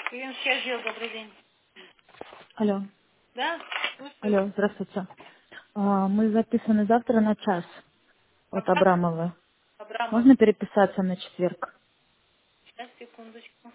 Клиентский отдел, добрый день. Алло, Да? Слушаю. алло, здравствуйте. Мы записаны завтра на час от Пока Абрамовой. Абрамов. Можно переписаться на четверг? Сейчас, секундочку.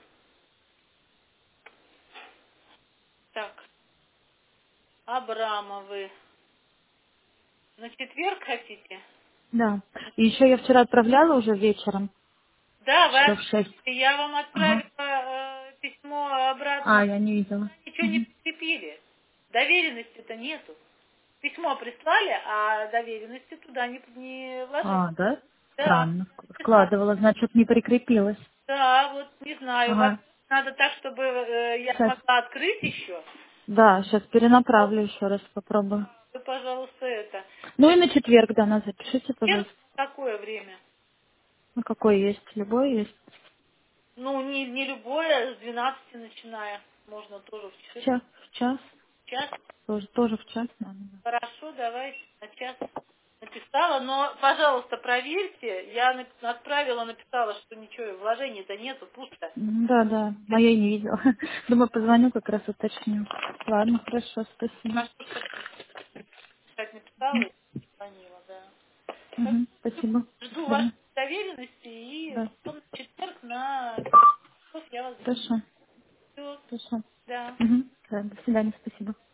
Так, Абрамовы. На четверг хотите? Да. И еще я вчера отправляла уже вечером, Да, вы часов в 6. отправили. Я вам Ага. отправила письмо А, обратно. я не видела. Ничего не Мгм. прикрепили. Доверенности-то нету. Письмо прислали, а доверенности туда не вложили. А, да? Да. Странно. Прислали. Складывала, значит, не прикрепилась. Да, вот не знаю. Ага. Надо так, чтобы я Сейчас. могла открыть еще. Да, сейчас перенаправлю еще раз, попробую. Вы, пожалуйста, это. Ну и на четверг, да, нас запишите, Четверг пожалуйста. какое время? Ну, какой есть? Любой есть. Ну, не любое, с 12 начиная. Можно тоже в В час. час. Тоже в час, наверное. Хорошо, давайте на час. Написала, но, пожалуйста, проверьте. Я отправила, написала, что ничего, вложений-то нету, пусто. Да, да, моей не видела. Думаю, позвоню, как раз уточню. Ладно, хорошо, спасибо. Хорошо, что так написала и звонила, да. Так, Спасибо. жду вашей Ладно, доверенности и да, потом в четверг на я вас хорошо, жду. хорошо. Да. Да, до свидания, спасибо.